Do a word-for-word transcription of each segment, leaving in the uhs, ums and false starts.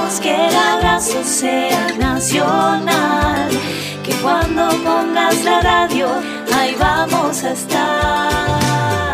hagamos que el abrazo sea nacional, que cuando pongas la radio, ahí vamos a estar.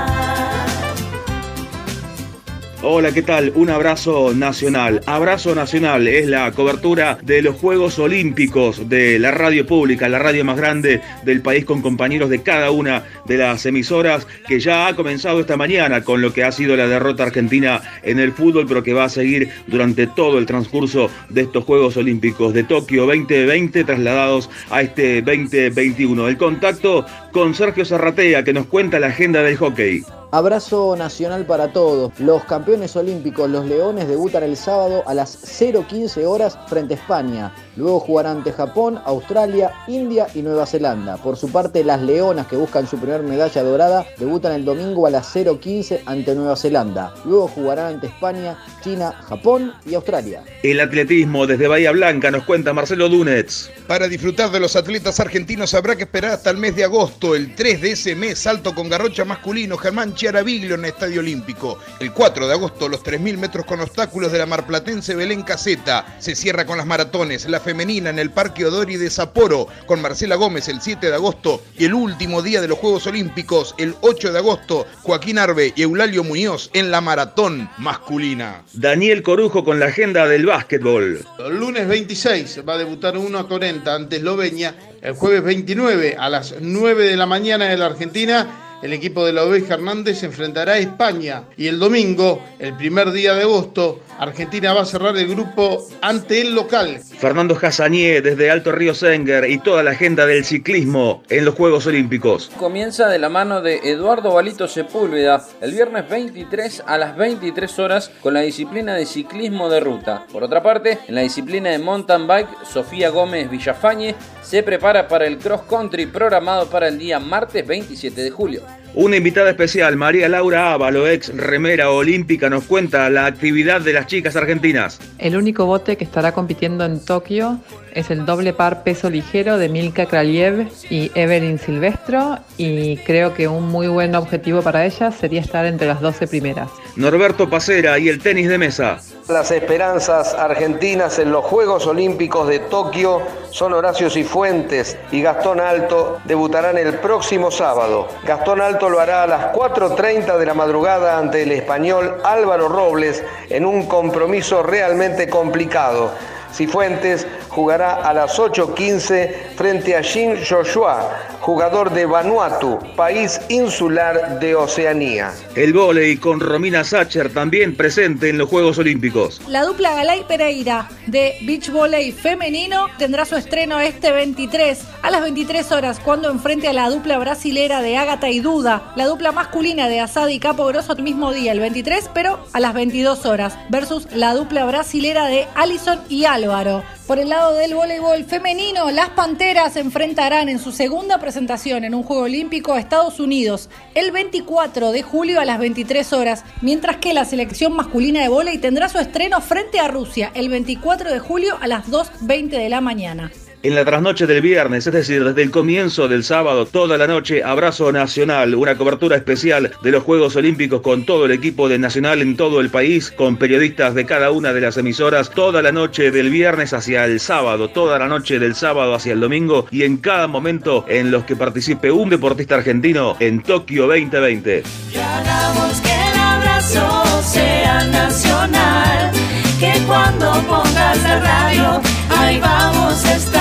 Hola, ¿qué tal? Un abrazo nacional. Abrazo nacional es la cobertura de los Juegos Olímpicos de la radio pública, la radio más grande del país, con compañeros de cada una de las emisoras, que ya ha comenzado esta mañana con lo que ha sido la derrota argentina en el fútbol, pero que va a seguir durante todo el transcurso de estos Juegos Olímpicos de Tokio veinte veinte, trasladados a este veinte veintiuno. El contacto con Sergio Zarratea, que nos cuenta la agenda del hockey. Abrazo nacional para todos. Los campeones olímpicos, los Leones, debutan el sábado a las cero quince horas frente a España. Luego jugarán ante Japón, Australia, India y Nueva Zelanda. Por su parte, las Leonas, que buscan su primer medalla dorada, debutan el domingo a las cero quince ante Nueva Zelanda. Luego jugarán ante España, China, Japón y Australia. El atletismo desde Bahía Blanca, nos cuenta Marcelo Dunetz. Para disfrutar de los atletas argentinos habrá que esperar hasta el mes de agosto. El tres de ese mes, salto con garrocha masculino, Germán Chiaraviglio en el Estadio Olímpico. El cuatro de agosto, los tres mil metros con obstáculos de la marplatense Belén Caseta. Se cierra con las maratones, la femenina en el Parque Odori de Sapporo, con Marcela Gómez el siete de agosto. Y el último día de los Juegos Olímpicos, el ocho de agosto, Joaquín Arbe y Eulalio Muñoz en la maratón masculina. Daniel Corujo con la agenda del básquetbol. El lunes veintiséis va a debutar uno a cuarenta ante Eslovenia. El jueves veintinueve a las nueve de la mañana de la Argentina, el equipo de la Oveja Hernández se enfrentará a España. Y el domingo, el primer día de agosto, Argentina va a cerrar el grupo ante el local. Fernando Hassanié desde Alto Río Senger y toda la agenda del ciclismo en los Juegos Olímpicos. Comienza de la mano de Eduardo Balito Sepúlveda el viernes veintitrés a las veintitrés horas con la disciplina de ciclismo de ruta. Por otra parte, en la disciplina de mountain bike, Sofía Gómez Villafañe se prepara para el cross country programado para el día martes veintisiete de julio. Una invitada especial, María Laura Ávalo, ex remera olímpica, nos cuenta la actividad de las chicas argentinas. El único bote que estará compitiendo en Tokio es el doble par peso ligero de Milka Kraljev y Evelyn Silvestro, y creo que un muy buen objetivo para ellas sería estar entre las doce primeras. Norberto Pacera y el tenis de mesa. Las esperanzas argentinas en los Juegos Olímpicos de Tokio son Horacio Cifuentes y Gastón Alto. Debutarán el próximo sábado. Gastón Alto lo hará a las cuatro treinta de la madrugada ante el español Álvaro Robles en un compromiso realmente complicado. Cifuentes jugará a las ocho quince frente a Shin Joshua, jugador de Vanuatu, país insular de Oceanía. El vóley con Romina Sacher también presente en los Juegos Olímpicos. La dupla Galay Pereira de beach volley femenino tendrá su estreno este veintitrés a las veintitrés horas, cuando enfrente a la dupla brasilera de Ágata y Duda. La dupla masculina de Asadi y Capo Grosso el mismo día, el veintitrés, pero a las veintidós horas, versus la dupla brasilera de Alison y Álvaro. Por el lado del voleibol femenino, las Panteras se enfrentarán en su segunda presentación en un Juego Olímpico a Estados Unidos el veinticuatro de julio a las veintitrés horas, mientras que la selección masculina de vóley tendrá su estreno frente a Rusia el veinticuatro de julio a las dos veinte de la mañana. En la trasnoche del viernes, es decir, desde el comienzo del sábado, toda la noche, Abrazo Nacional, una cobertura especial de los Juegos Olímpicos con todo el equipo de Nacional en todo el país, con periodistas de cada una de las emisoras, toda la noche del viernes hacia el sábado, toda la noche del sábado hacia el domingo, y en cada momento en los que participe un deportista argentino en Tokio veinte veinte. Y hagamos que el abrazo sea nacional, que cuando pongas la radio, ahí vamos a estar.